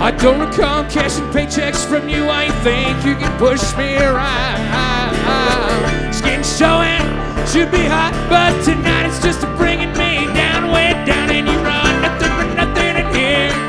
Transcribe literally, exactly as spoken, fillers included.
I don't recall cashing paychecks from you. I think you can push me around. Skin showing should be hot, but tonight it's just a